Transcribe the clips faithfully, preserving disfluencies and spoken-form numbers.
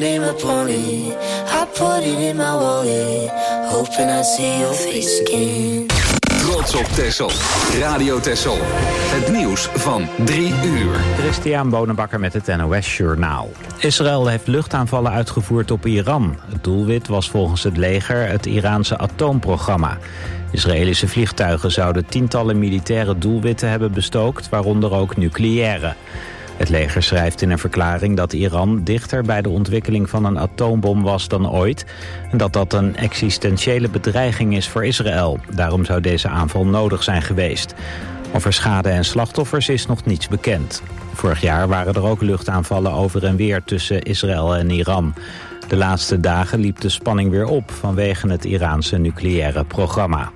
name upon it. I put it in my wallet, hoping I see your face again. Trots op Texel. Radio Texel. Het nieuws van drie uur. Christian Bonenbakker met het N O S-journaal. Israël heeft luchtaanvallen uitgevoerd op Iran. Het doelwit was volgens het leger het Iraanse atoomprogramma. Israëlische vliegtuigen zouden tientallen militaire doelwitten hebben bestookt, waaronder ook nucleaire. Het leger schrijft in een verklaring dat Iran dichter bij de ontwikkeling van een atoombom was dan ooit en dat dat een existentiële bedreiging is voor Israël. Daarom zou deze aanval nodig zijn geweest. Over schade en slachtoffers is nog niets bekend. Vorig jaar waren er ook luchtaanvallen over en weer tussen Israël en Iran. De laatste dagen liep de spanning weer op vanwege het Iraanse nucleaire programma.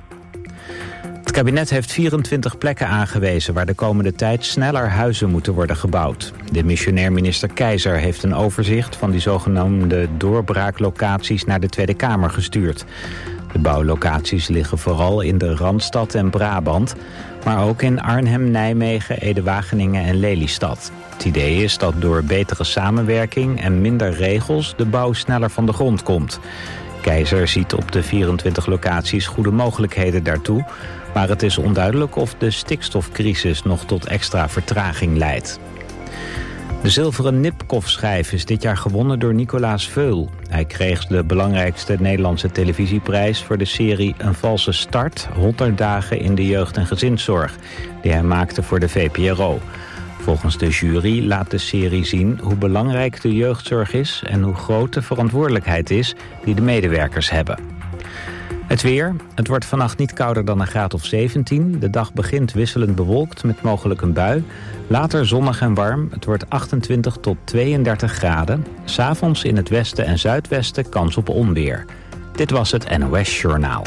Het kabinet heeft vierentwintig plekken aangewezen waar de komende tijd sneller huizen moeten worden gebouwd. De missionair minister Keizer heeft een overzicht van die zogenoemde doorbraaklocaties naar de Tweede Kamer gestuurd. De bouwlocaties liggen vooral in de Randstad en Brabant, maar ook in Arnhem, Nijmegen, Ede-Wageningen en Lelystad. Het idee is dat door betere samenwerking en minder regels de bouw sneller van de grond komt. Keizer ziet op de vierentwintig locaties goede mogelijkheden daartoe, maar het is onduidelijk of de stikstofcrisis nog tot extra vertraging leidt. De zilveren Nipkoff-schijf is dit jaar gewonnen door Nicolaas Veul. Hij kreeg de belangrijkste Nederlandse televisieprijs voor de serie Een valse start, honderd dagen in de jeugd- en gezinszorg, die hij maakte voor de V P R O. Volgens de jury laat de serie zien hoe belangrijk de jeugdzorg is en hoe groot de verantwoordelijkheid is die de medewerkers hebben. Het weer. Het wordt vannacht niet kouder dan een graad of zeventien. De dag begint wisselend bewolkt met mogelijk een bui. Later zonnig en warm. Het wordt achtentwintig tot tweeëndertig graden. 'S Avonds in het westen en zuidwesten kans op onweer. Dit was het N O S-journaal.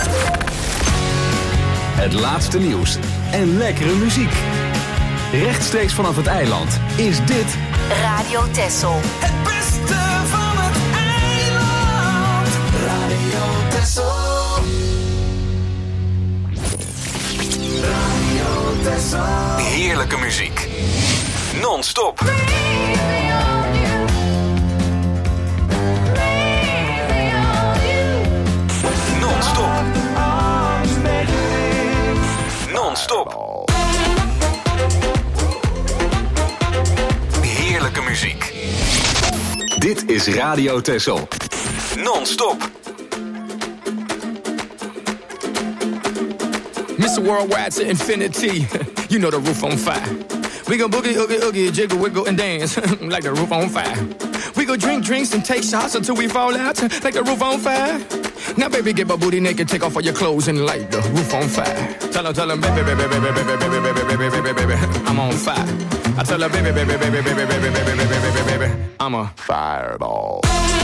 Het laatste nieuws en lekkere muziek. Rechtstreeks vanaf het eiland is dit Radio Texel. Het beste van het eiland. Radio Texel. Radio Texel. heerlijke muziek. Non-stop. Non-stop. Non-stop. Heerlijke muziek. Dit is Radio Texel. Non-stop. Mister Worldwide to infinity. You know the roof on fire. We go boogie, oogie, oogie, jiggle, wiggle, and dance like the roof on fire. We go drink drinks and take shots until we fall out like the roof on fire. Now, baby, get my booty naked, take off all your clothes and light the roof on fire. Tell her, tell her, baby, baby, baby, baby, baby, baby, baby, baby, baby, baby, I'm on fire. I tell her, baby, baby, baby, baby, baby, baby, baby, baby, baby, baby, I'm a fireball.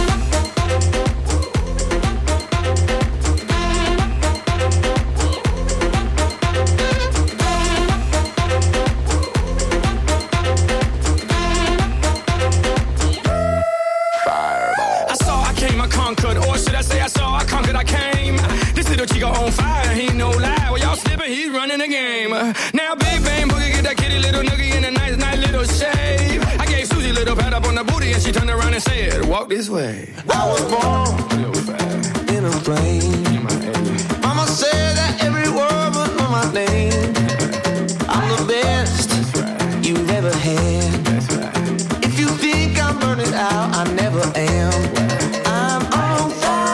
Chico on fire, he no lie. Well, y'all slipping, he's running the game. Uh, now, Big Bang Boogie get that kitty little noogie in a nice, nice little shave. I gave Susie a little pat up on the booty, and she turned around and said, "Walk this way." I was born in a plane. Mama said that every word would know my name. I'm the best you've ever had. If you think I'm burning out, I never am. I'm on fire.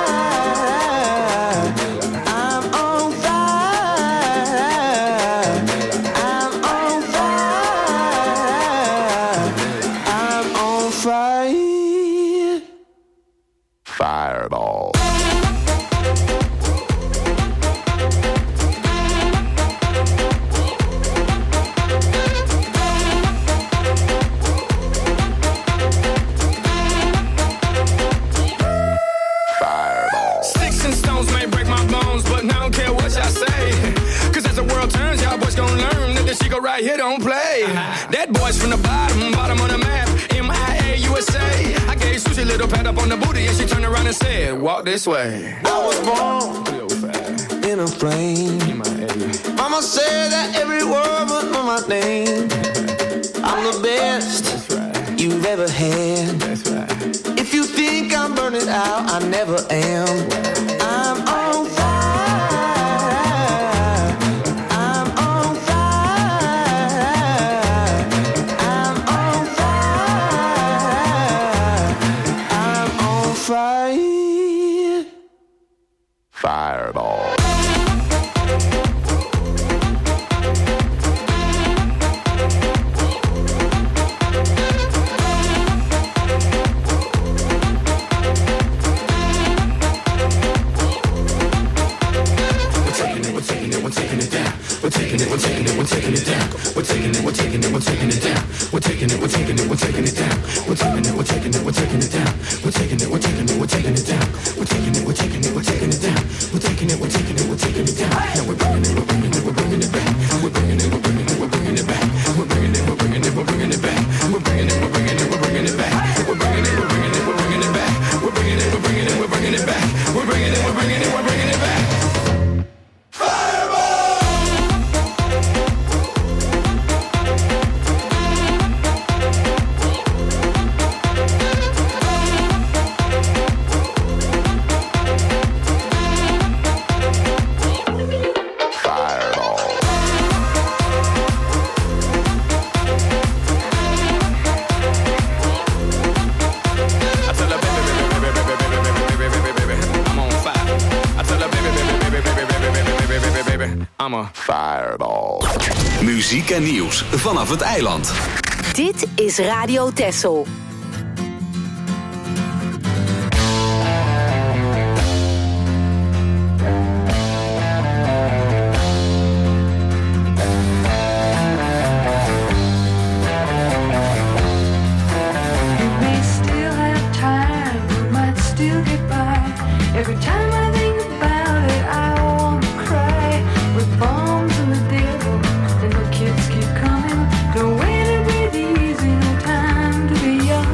Fireball. Sticks and stones may break my bones, but I don't care what y'all say. Cause as the world turns, y'all boys gon' learn that this Chico right here don't play. That boy's from the bottom, bottom of the map, M I A U S A. I gave Susie a little pat up on the booty, and she turned around and said, "Walk this way." I was born in a plane. Mama said that every word would know my name. I'm the best you've ever had. think I'm burning out, I never am. I'm on fire. I'm on fire. I'm on fire. I'm on fire. Fireball. We're taking it, we're taking it, we're taking it, we're taking it down. We're taking it, we're taking it, we're taking it down. We're taking it, we're taking it, we're taking it down. We're taking it, we're taking it, we're taking it down. We're taking it, we're taking it, we're taking it down. We're taking it, we're taking it, we're taking it down. We're taking it, we're taking it, we're taking it down. Now we're bringing it, we're bringing it, we're bringing it back. We're bringing it, we're bringing it, we're bringing it back. We're bringing it, we're bringing it, we're bringing it back. We're bringing it, we're bringing it, we're bringing it back. We're bringing it, we're bringing it, we're bringing it back. We're bringing it, we're bringing it, we're bringing it back. We're bringing it, we're bringing it, we're bringing it back. I'm a fireball. Muziek en nieuws vanaf het eiland. Dit is Radio Texel. Every time I think about it, I wanna cry. With bombs and the devil, and the kids keep coming. No way to breathe easy, no time to be young.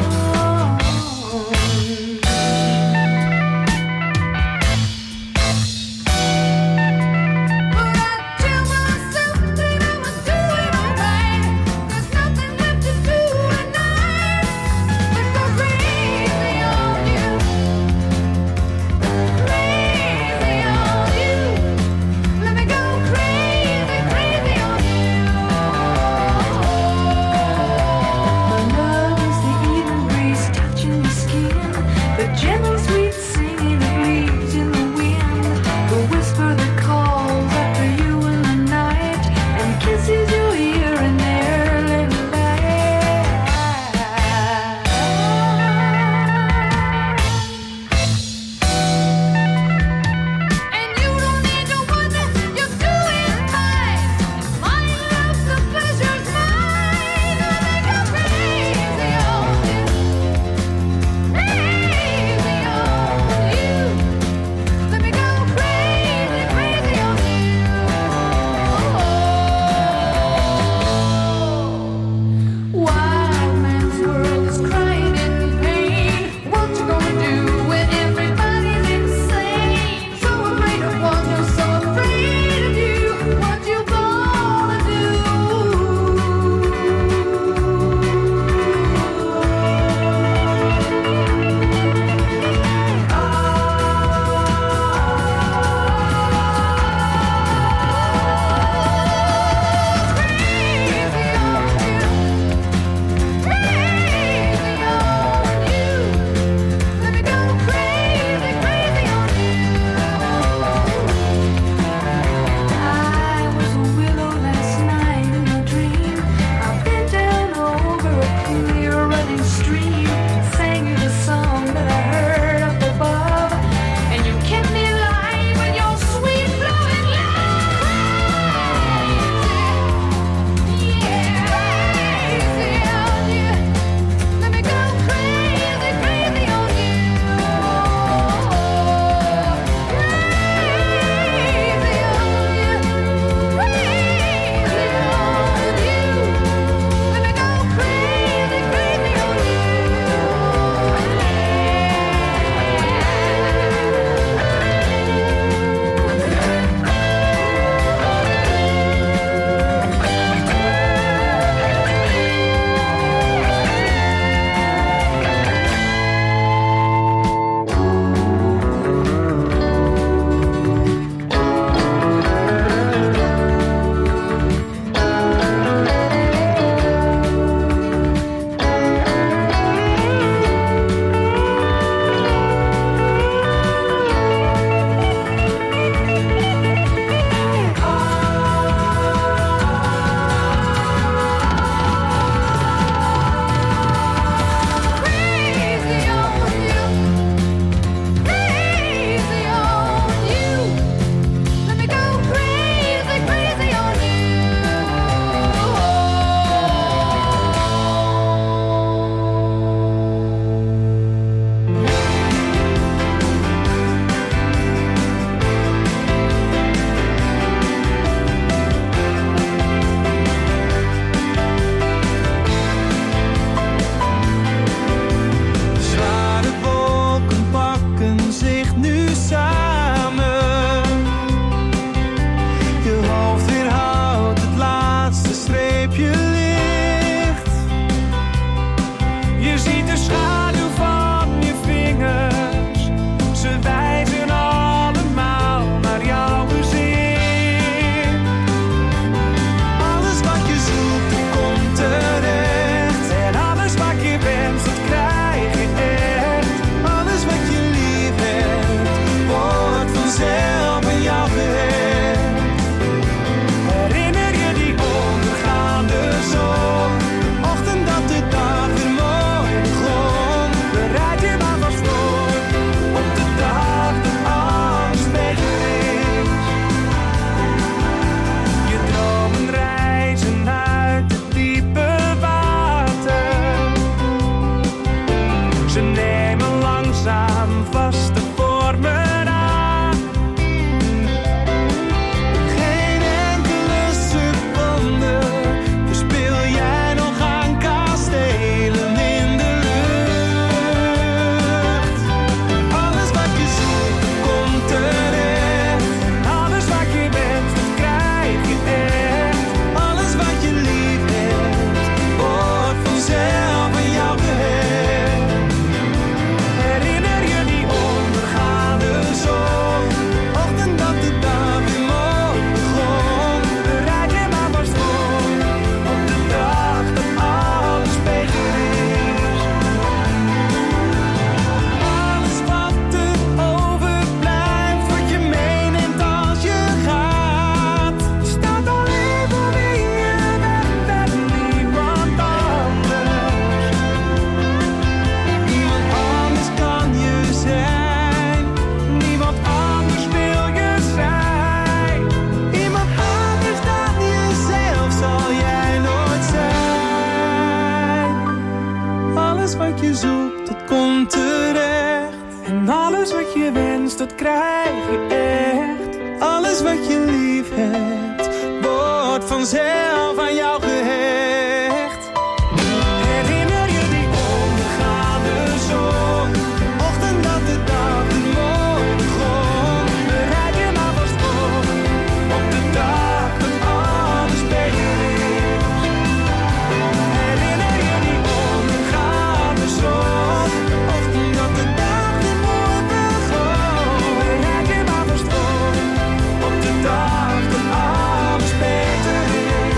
vanzelf aan jou gehecht. Herinner je die ondergaande zon? Ochtend dat de dag de mooi begon. Bereid je maar vast voor op de dag dat alles beter is. Herinner je die ondergaande zon? Ochtend dat de dag de mooi begon. Bereid je maar vast voor op de dag dat alles beter is.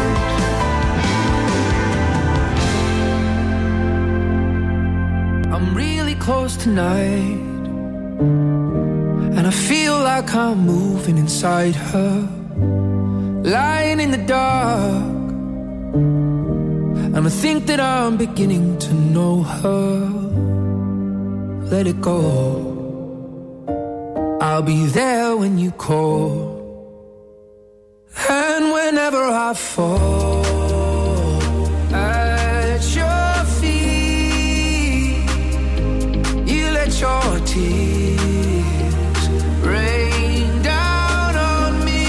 I'm really close tonight, and I feel like I'm moving inside her, lying in the dark, and I think that I'm beginning to know her. Let it go, I'll be there when you call. And whenever I fall at your feet, you let your tears rain down on me.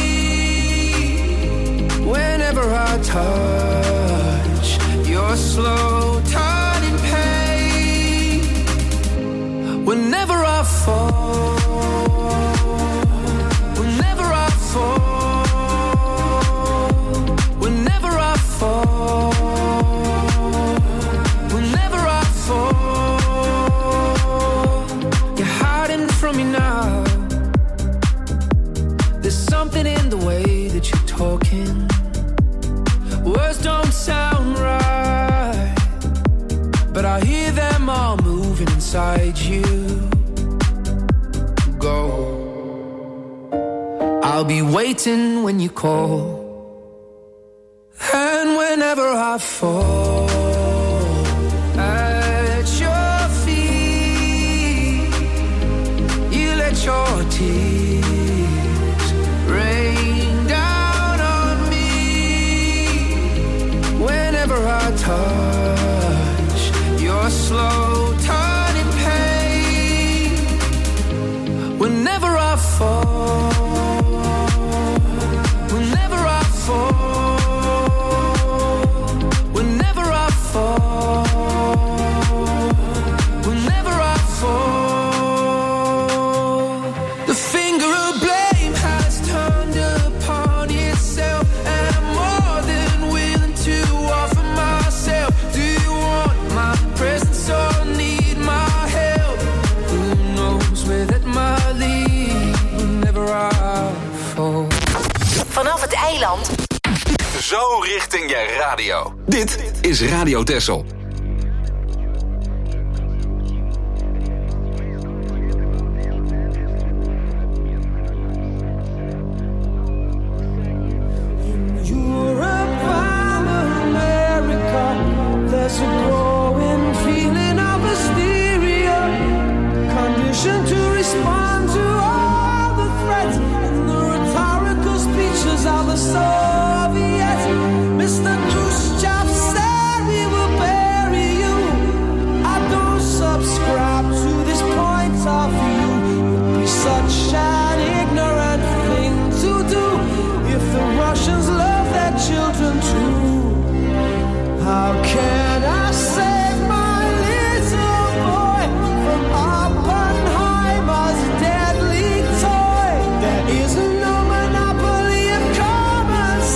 Whenever I touch your slow turning pain, whenever I fall, whenever I fall, whenever I fall, whenever I fall, you're hiding from me now. There's something in the way that you're talking. Words don't sound right, but I hear them all moving inside you. Go, I'll be waiting when you call. And whenever I fall at your feet, you let your tears rain down on me. Whenever I touch your slow turning pain, whenever I fall, whenever I fall, whenever I fall, whenever I fall, the finger of blame has turned upon itself, and I'm more than willing to offer myself. Do you want my presence or need my help? Who knows where that might lead whenever I fall. Vanaf het eiland. Zo richting je radio. Dit is Radio Texel. Europe and America, there's a growing feeling of hysteria, conditioned to respond to all the threats and the rhetorical speeches of the Soviets. Mister Khrushchev said we will bury you. I don't subscribe to this point of view. It'd be such an ignorant thing to do if the Russians love their children too. How can I save my little boy from Oppenheimer's deadly toy? There is no monopoly of common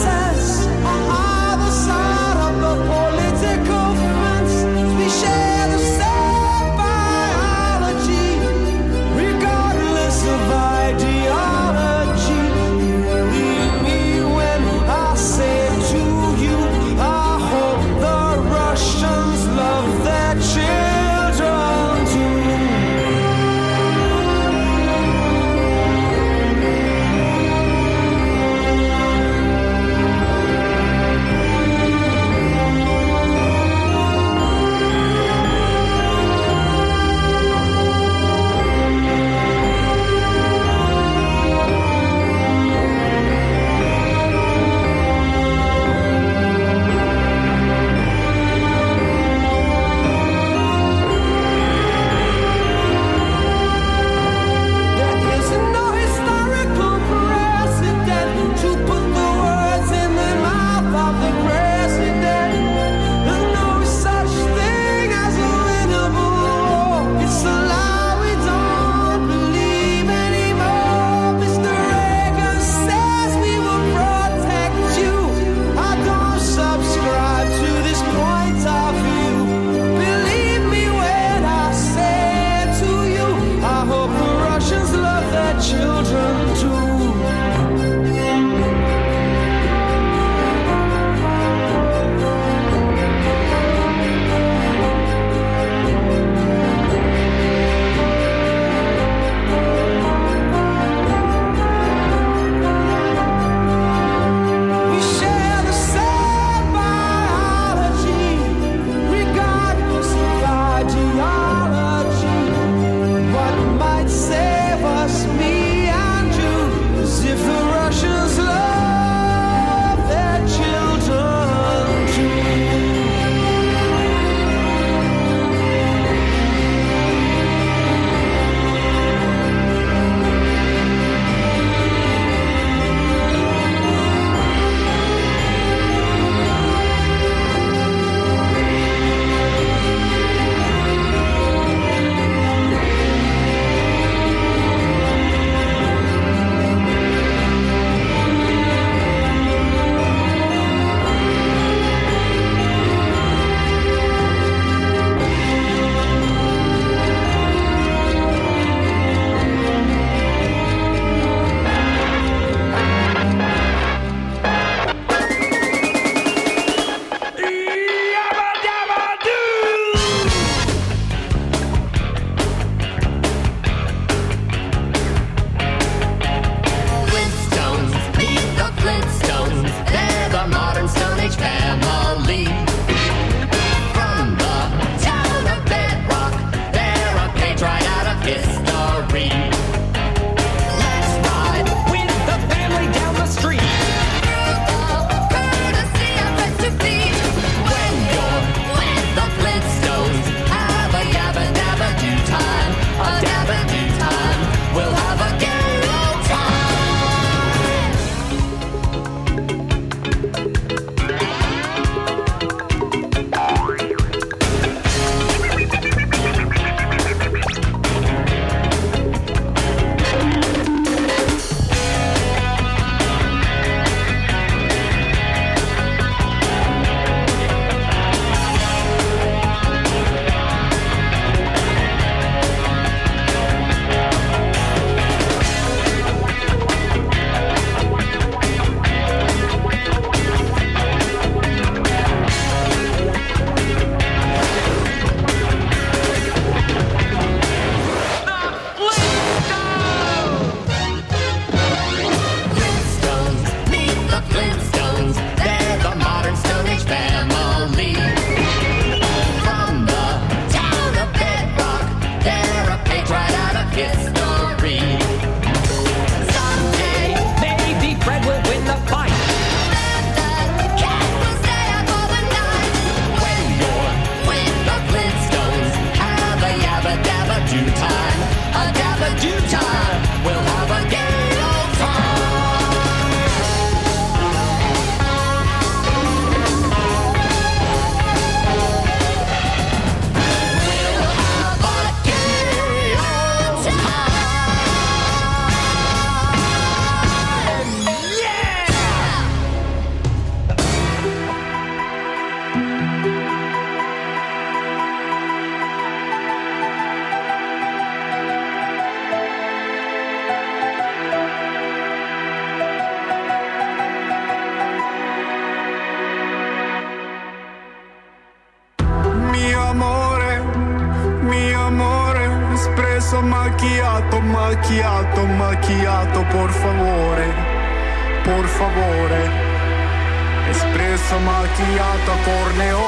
espresso macchiato, macchiato, macchiato, por favore, por favore. Espresso macchiato a corneo.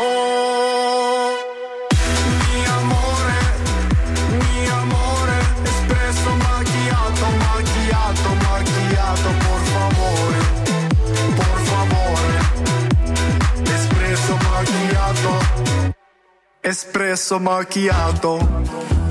Mi amore, mi amore. Espresso macchiato, macchiato, macchiato, por favore, por favore. Espresso macchiato, espresso macchiato.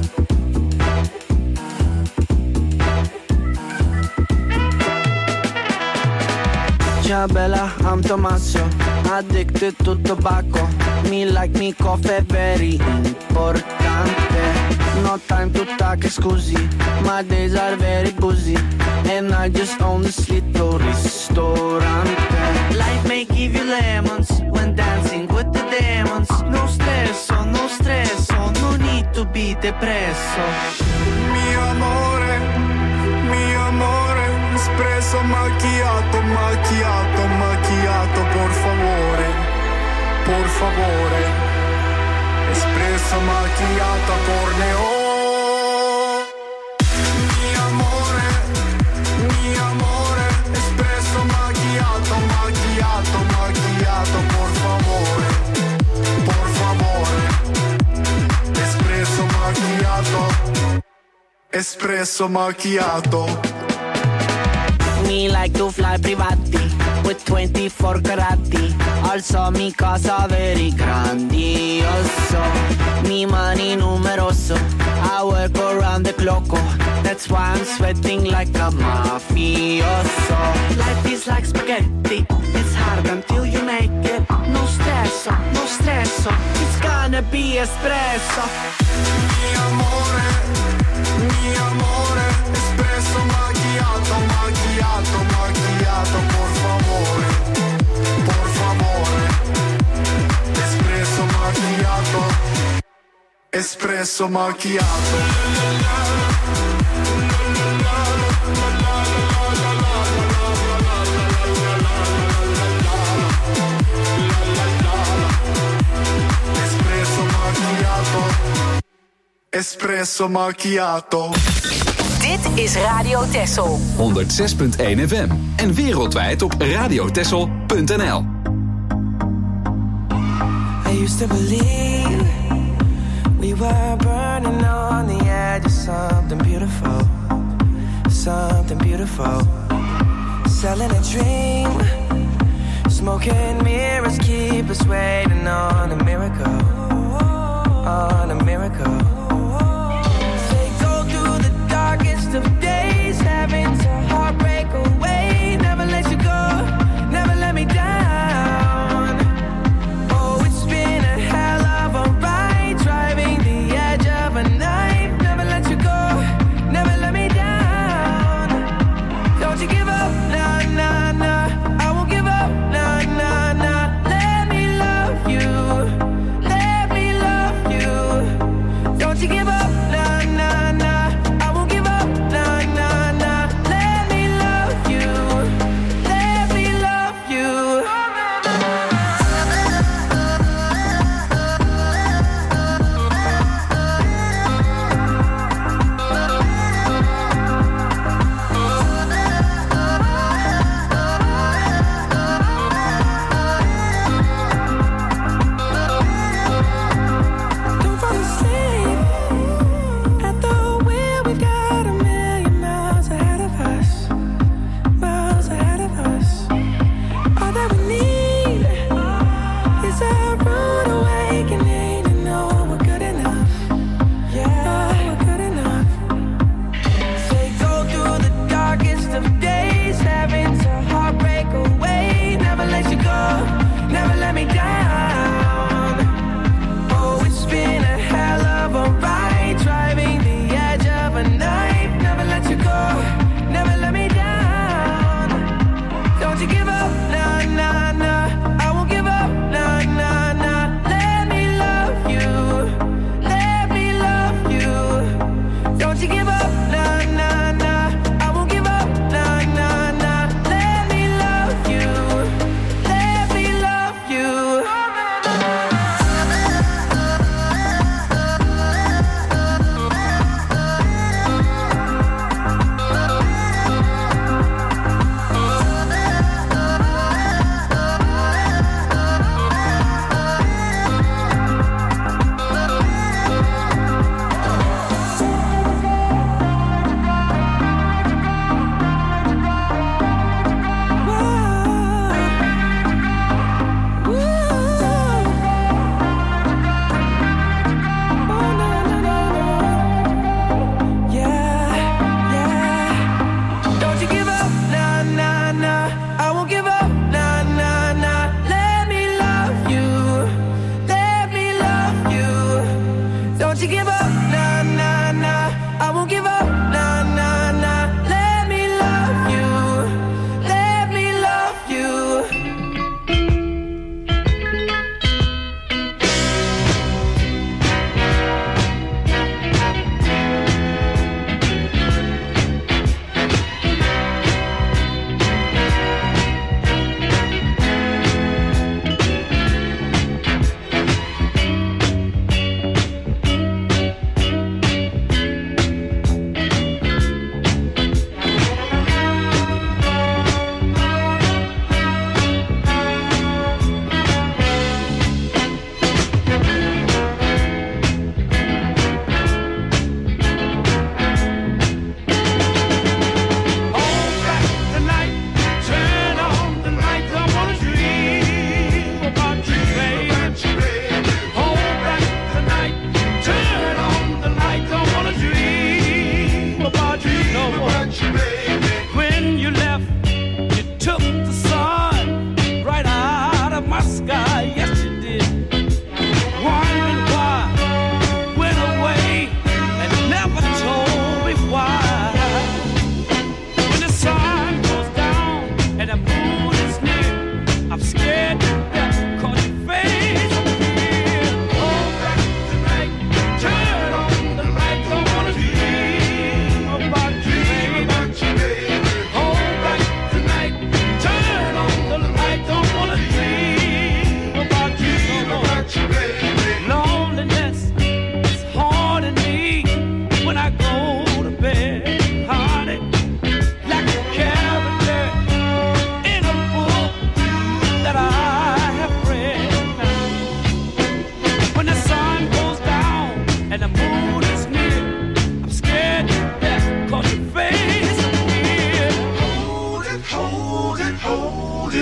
Ciao bella, I'm Tommaso, addicted to tobacco. Me like me coffee, very importante. No time to talk, scusi, my days are very busy. And I just own this little ristorante. Life may give you lemons when dancing with the demons. No stresso, no stresso, no need to be depresso. Mi amore, mi amore. Espresso macchiato, macchiato, macchiato, por favore, por favore. Espresso macchiato a corneo. Mi amore, mi amore. Espresso macchiato, macchiato, macchiato, por favore, por favore. Espresso macchiato, espresso macchiato. Me like to fly privati with twenty-four carati. Also mi casa very grandioso. Mi money numeroso. I work around the clock. That's why I'm sweating like a mafioso. Life is like spaghetti. It's hard until you make it. No stresso, no stresso. It's gonna be espresso. Mi amore, mi amore. Espresso macchiato, macchiato, macchiato, por favore, por favore. Espresso macchiato, espresso macchiato. Espresso macchiato, espresso macchiato. Dit is Radio Texel. honderdzes punt één F M. En wereldwijd op radiotexel punt n l. I used to believe we were burning on the edge of something beautiful, something beautiful. Selling a dream, smoking mirrors keep us waiting on a miracle, on a miracle. Of days having to heartbreak away, never let you go, never let me down. Oh, it's been a hell of a ride, driving the edge of a knife, never let you go, never let me down. Don't you give up, nah, nah, nah. I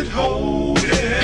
hold it.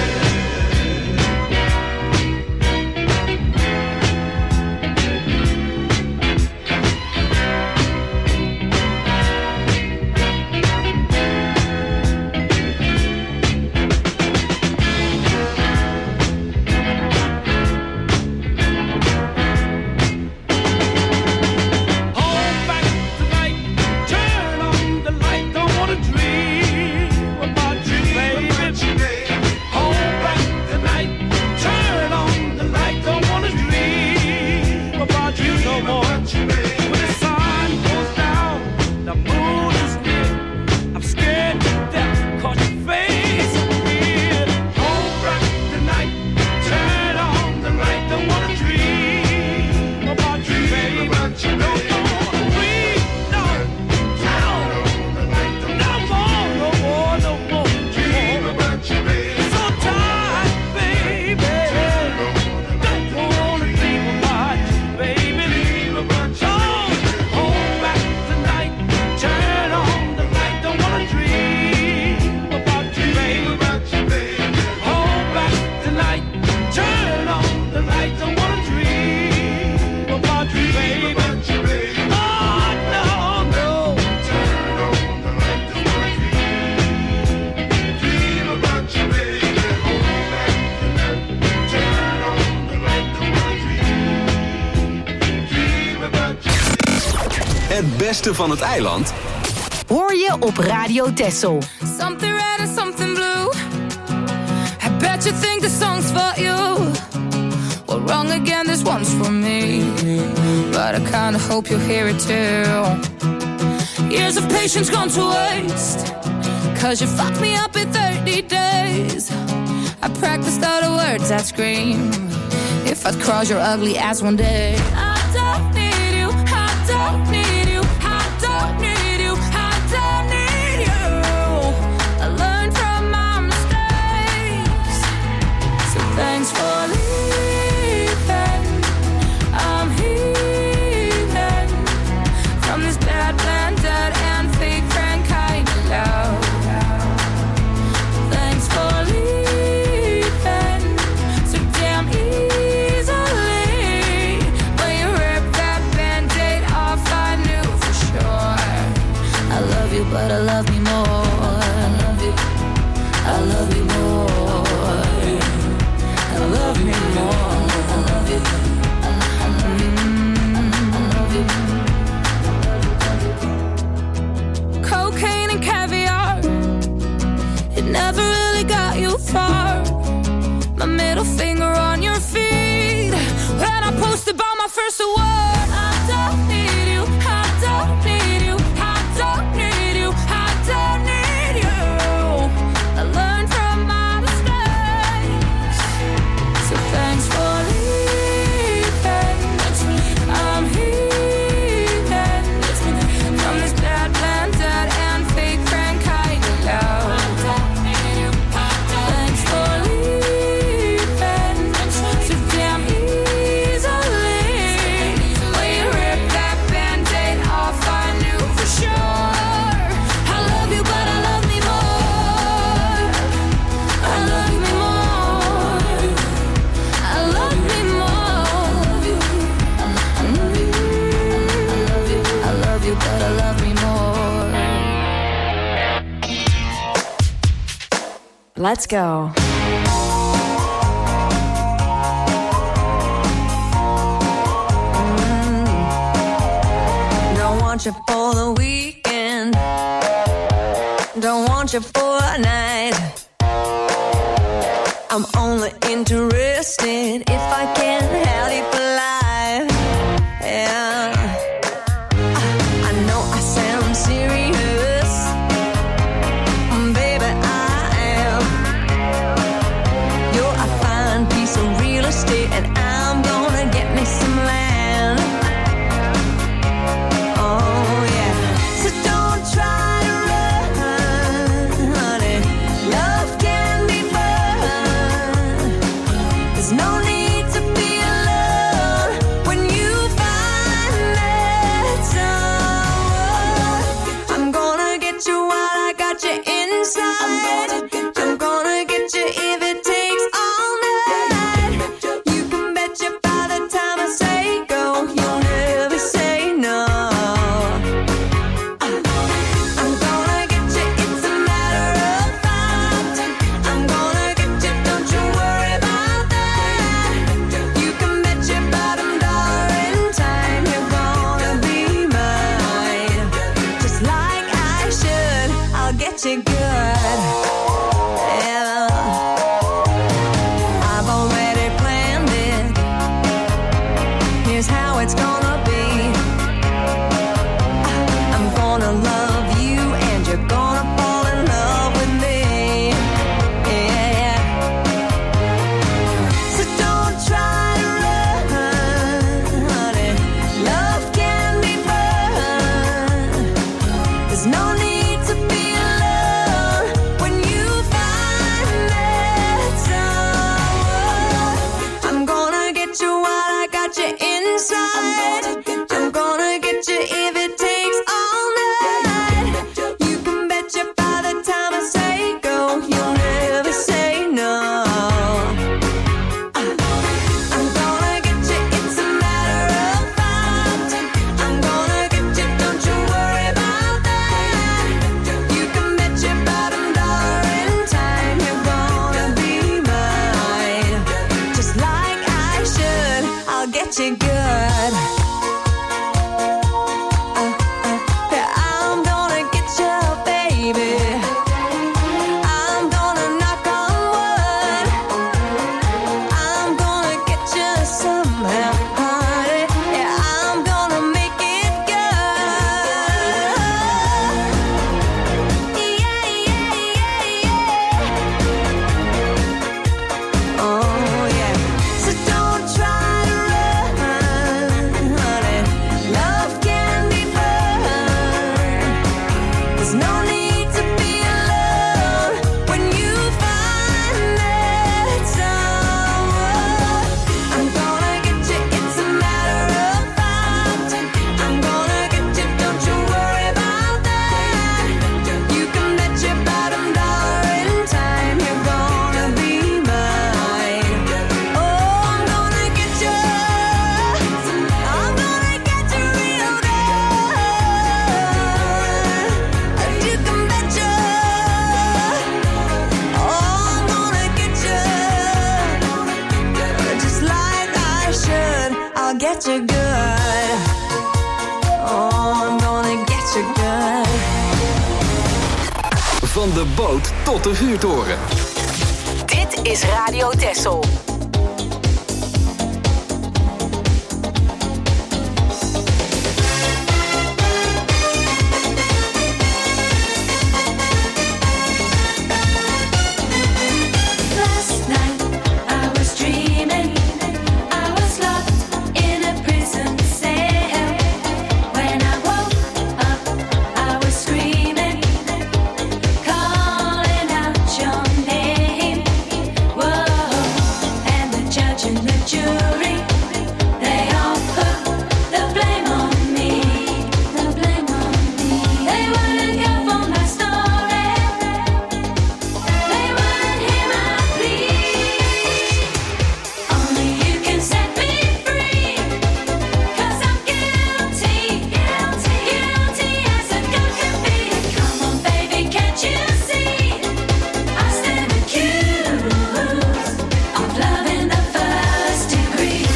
Het beste van het eiland hoor je op Radio Texel. Something red and something blue. I bet you think the song's for you. Well, wrong again, this one's for me. But I kinda hope you'll hear it too. Years of patience gone to waste. Cause you fucked me up in thirty days. I practiced all the words I'd scream if I'd cross your ugly ass one day. I don't need you, I don't need you, I don't need you, I don't need you. I learned from my mistakes, so thanks for leaving. I'm healing from this bad, blended and fake friend kind of love. Thanks for leaving so damn easily. When you ripped that band-aid off, I knew for sure I love you, but I love me more. I love you, I love you more. I love me more. I love you, I love you, I love you. Cocaine and caviar, it never really got you far. My middle finger on your feet when I posted about my first award. I don't need you, I don't need you, I don't need you, I don't need you. I learned from my mistakes, so thanks for leaving. I'm healing from this bad, blended and fake friend kind of love. Thanks for leaving so damn easily. When you ripped that band-aid off, I knew for sure I love you, but I love me more. I love me more. I love me more. I love you, I love you, but I love me more. Let's go. Don't want you for the weekend. Don't want you for a night. I'm only interested if I can have you for life. Yeah. I know I sound serious, baby, I am. You're a fine piece of real estate, and I'm gonna get me some land. Oh yeah. So don't try to run, honey. Love can be fun. There's no need get you good. Uh, uh, I'm gonna get you, baby. I'm gonna knock on wood. I'm gonna get you somehow, honey. Yeah, I'm gonna make it good. Yeah, yeah, yeah, yeah. Oh, yeah. So don't try to run, honey. Love can be fun. There's no need to be alone when you find that someone. I'm gonna get you, it's a matter of fact. I'm gonna get you, don't you worry about that. You can bet your bottom dollar in time you're gonna be mine. Oh, I'm gonna get you. I'm gonna get you real good. You can bet you. Oh, I'm gonna get you. Just like I should, I'll get you good. Oh, I'm gonna get you good. Van de boot tot de vuurtoren. Dit is Radio Texel. Last night I was dreaming I was locked in a prison cell. When I woke up I was screaming, calling out your name. Whoa, and the judge and the jury, they all put the blame on me. The blame on me. They wouldn't go for my story. They wouldn't hear my plea. Only you can set me free. 'Cause I'm guilty, guilty, guilty as a girl can be. Come on, baby, can't you see? I stand accused of love in the first degree.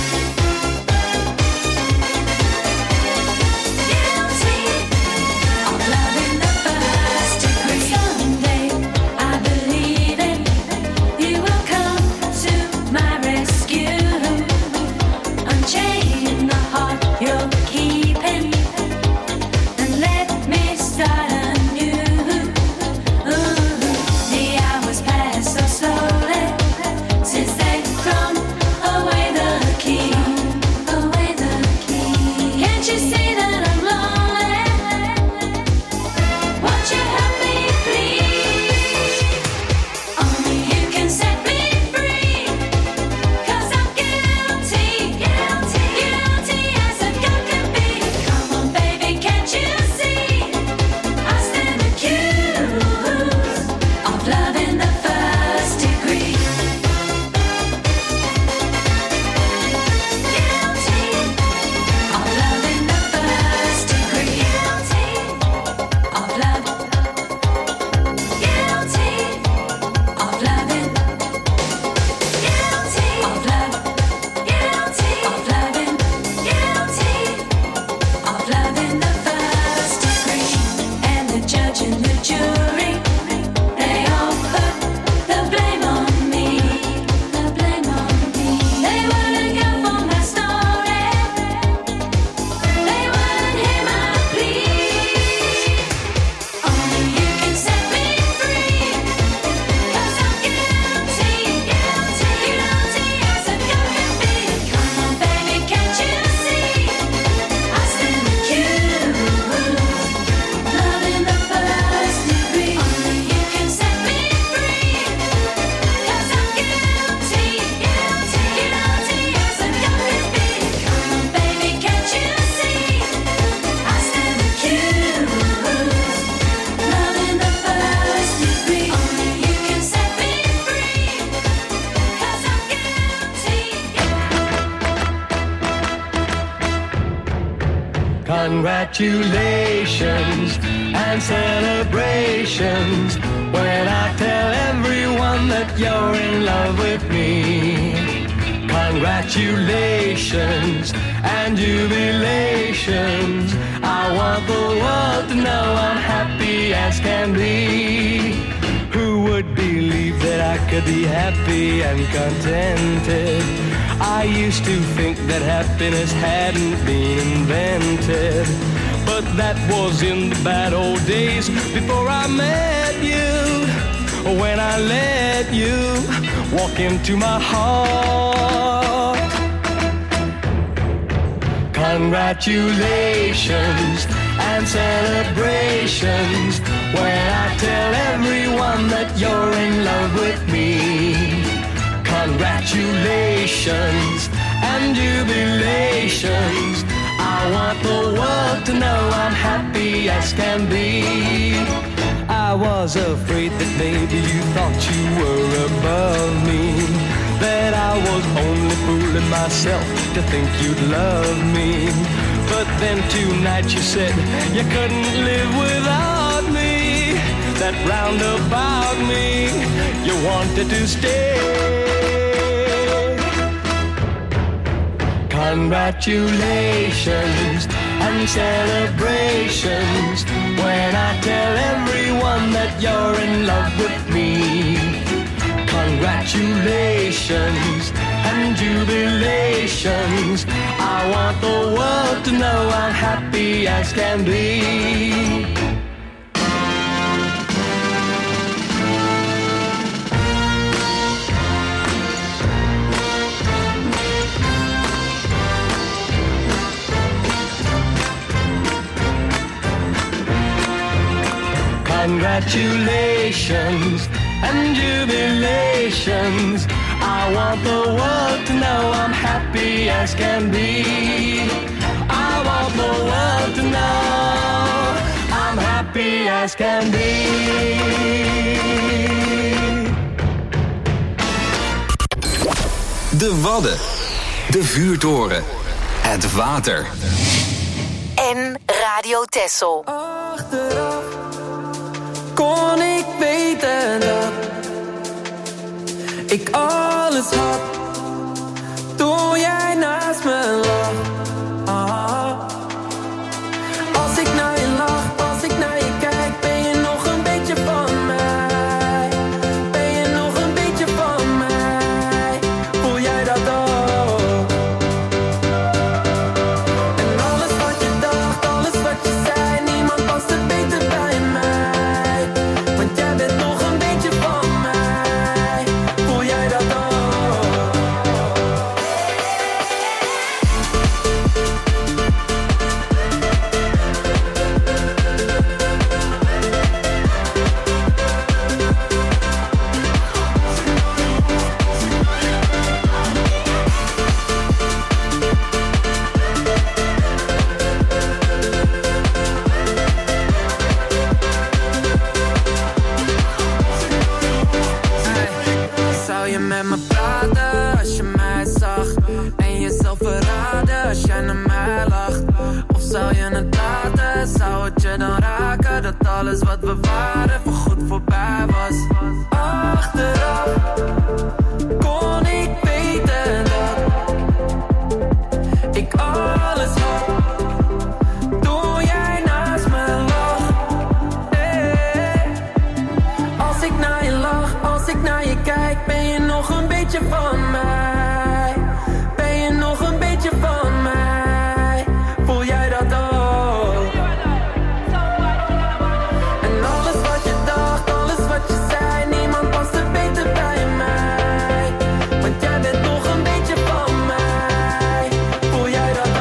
Guilty of love in the first degree. Someday I believe it. You will come to my rescue. Unchain the heart you're keeping and let me start anew. Ooh, the hours pass so slowly since they've thrown away the key. Away the key. Can't you see that I'm lonely? Won't you help me, please? Only you can set me free. 'Cause I'm guilty, guilty, guilty as a girl can be. Come on, baby, can't you see? I stand accused of love in the first degree. Guilty of love in the first degree. Guilty of love. Guilty of loving. Guilty of love. Guilty of loving. Guilty of love in the first degree. And the judge and the jury, they all put the blame on me. The blame on me. They wouldn't go for my story. They wouldn't hear my plea. Only you can set me free. 'Cause I'm guilty, guilty, guilty as a girl can be. Come on, baby, can't you see? I stand accused, love in the first degree. Only you can set me free. 'Cause I'm guilty, guilty, guilty as a girl can be. Come on, baby, can't you see? I stand accused, love in the first degree. Only you can set me free. 'Cause I'm guilty. Congratulations and celebrations when I tell everyone that you're in love with me. Congratulations and jubilations. I want the world to know I'm happy as can be. Who would believe that I could be happy and contented? I used to think that happiness hadn't been invented, but that was in the bad old days before I met you. When I let you walk into my heart. Congratulations and celebrations when I tell everyone that you're in love with me. Congratulations and jubilations. I want the world to know I'm happy as can be. I was afraid that maybe you thought you were above me, that I was only fooling myself to think you'd love me. But then tonight you said you couldn't live without me, that round about me you wanted to stay. Congratulations and celebrations when I tell everyone that you're in love with me. Congratulations and jubilations. I want the world to know I'm happy as can be. Congratulations and jubilations. I want the world to know I'm happy as can be. I want the world to know I'm happy as can be. De Wadden. De Vuurtoren. Het water. En Radio Texel. Achteraf kon ik weten dat ik alles had toen jij naast me lag. Ah. Als ik naar je lach, als ik naar je kijk, ben je nog een beetje van mij. Ben je nog een beetje van mij? Voel jij dat ook? En alles wat je dacht, alles wat je zei, niemand past er beter bij mij. Want jij bent nog een beetje van mij. Voel jij dat ook? Zou je met me praten als je mij zag? En jezelf verraden als jij naar mij lacht? Of zou je het laten? Zou het je dan raken dat alles wat we waren voorgoed voorbij was? Achteraf kon ik weten dat ik alles had toen jij naast me lag. Hey. Als ik naar je lach, als ik naar je kijk, ben je nog een beetje van mij. Ben je nog een beetje van mij? Voel jij dat ook? En alles wat je dacht, alles wat je zei, niemand past er beter bij mij. Want jij bent nog een beetje van mij. Voel jij dat ook?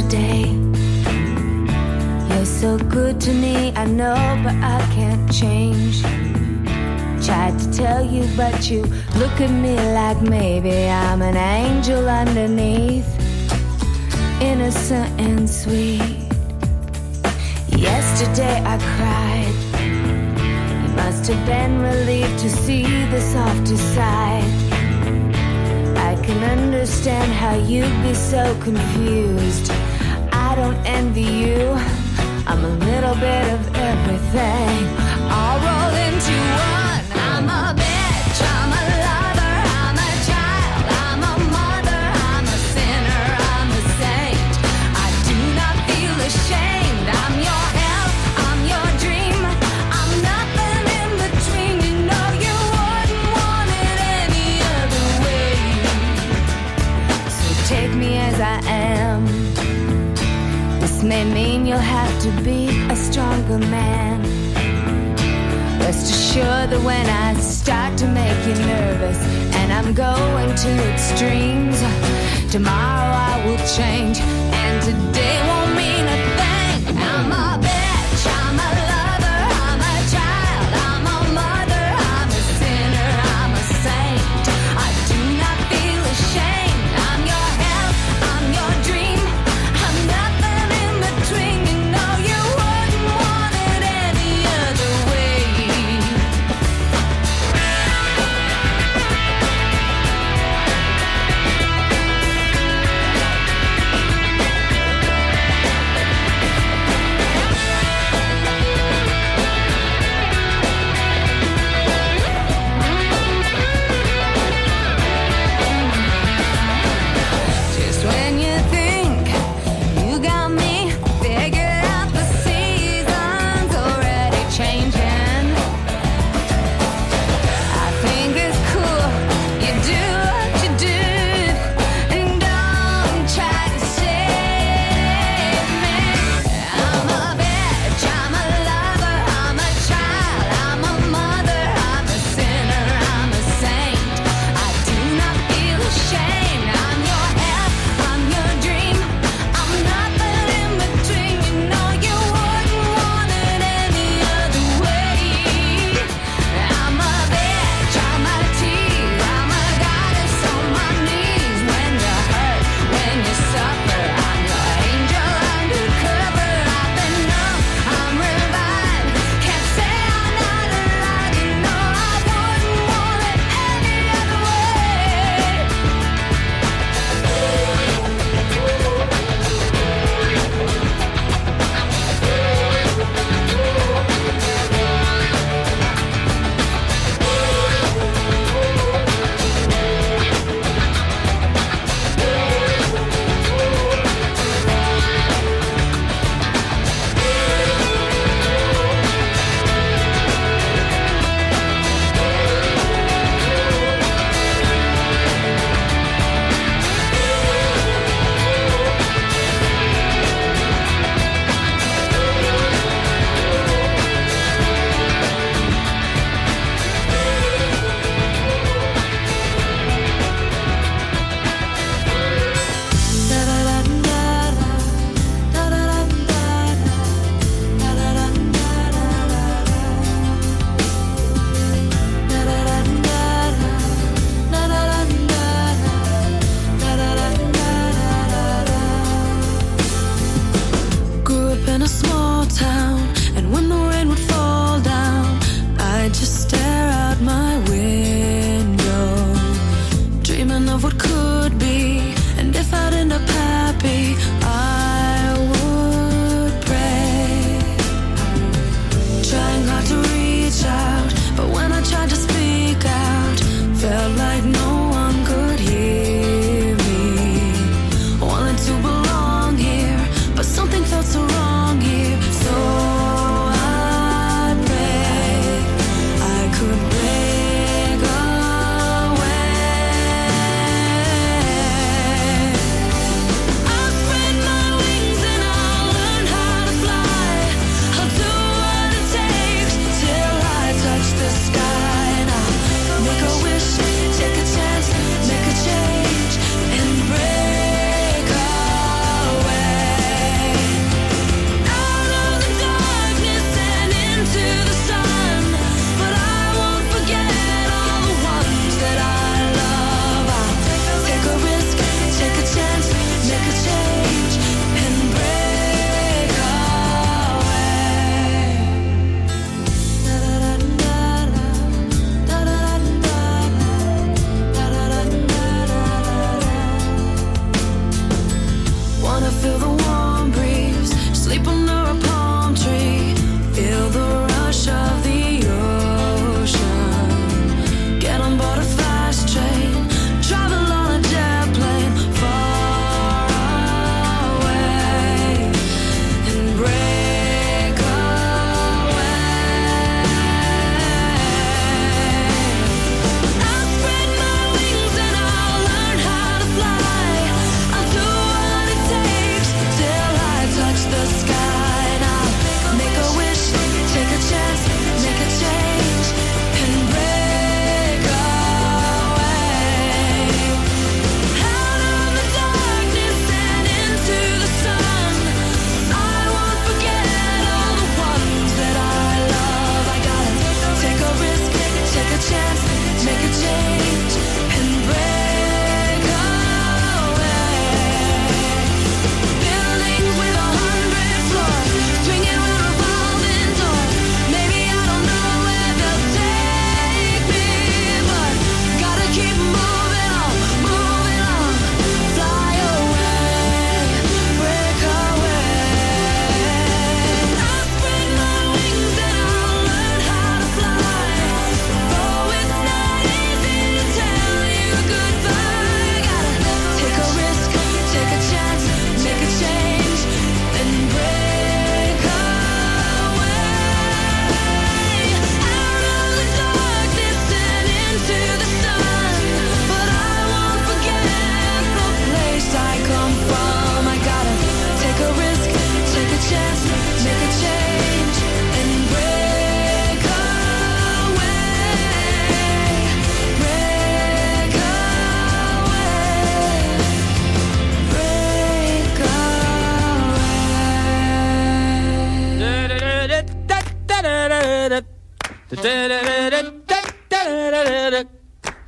yesterday. You're so good to me, I know, but I can't change. Tried to tell you, but you look at me like maybe I'm an angel underneath, innocent and sweet. Yesterday I cried. You must have been relieved to see the softer side. I can understand how you'd be so confused. I don't envy you. I'm a little bit of everything, all rolled into one. I'm a bitch, I'm a lover, I'm a child, I'm a mother, I'm a sinner, I'm a saint. I do not feel ashamed. I'm your hell, I'm your dream. I'm nothing in between. You know you wouldn't want it any other way. So take me as I am. This may mean you'll have to be a stronger man. Rest assured that when I start to make you nervous and I'm going to extremes, tomorrow I will change and today won't mean a thing. I'm a bitch, I'm a lover, I'm a child, I'm a mother, I'm a sinner, I'm a saint. I do not feel ashamed. I'm your hell, I'm your dream. I'm nothing in between. You know you wouldn't want it any other way.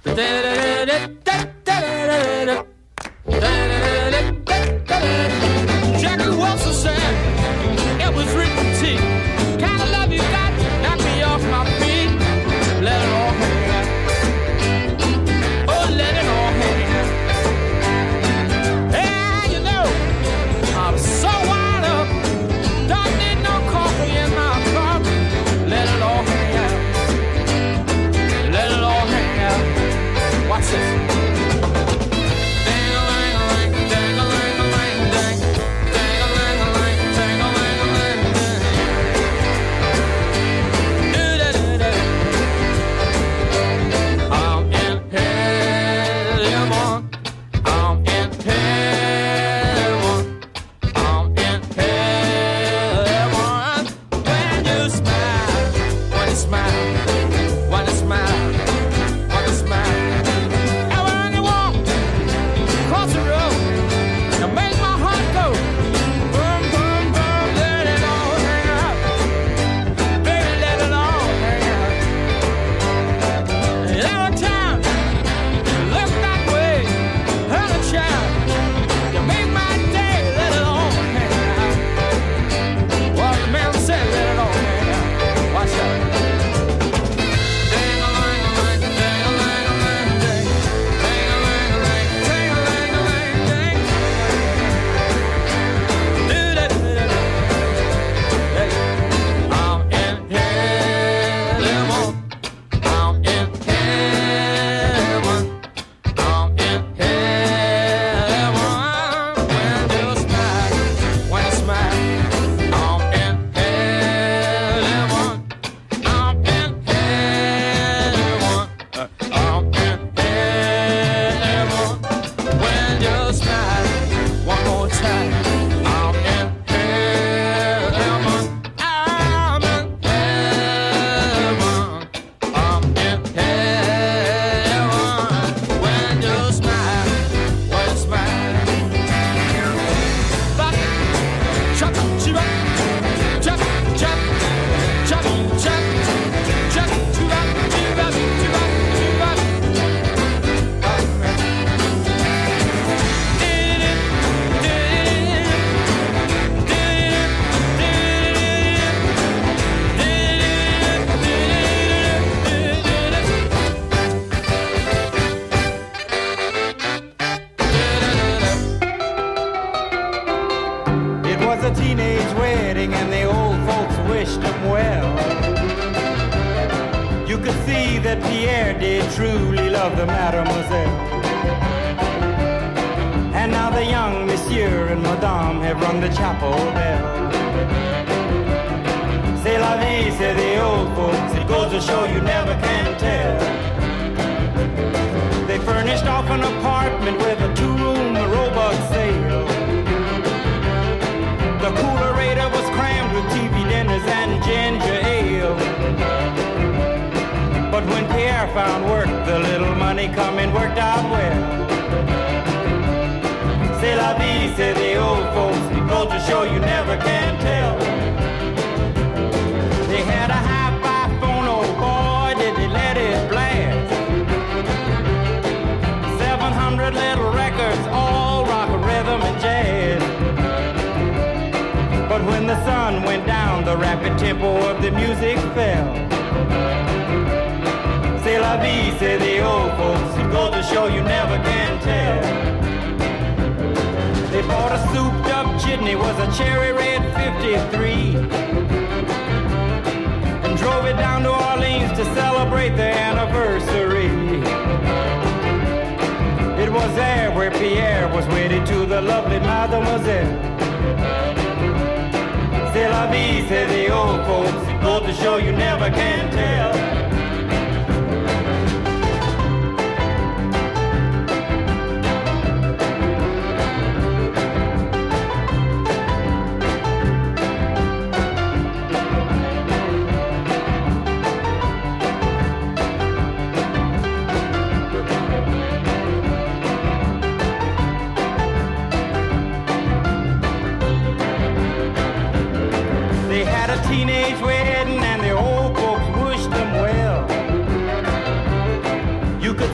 Jackie Wilson said it was written T. Kind of love you got knock me off my feet. Let it all hang out. Oh, let it all hang out. Yeah, you know, I'm so wired up. Don't need no coffee in my cup. Let it all hang out. Let it all hang out. Watch this. C'est la vie, say the old folks. Go to show you never can tell.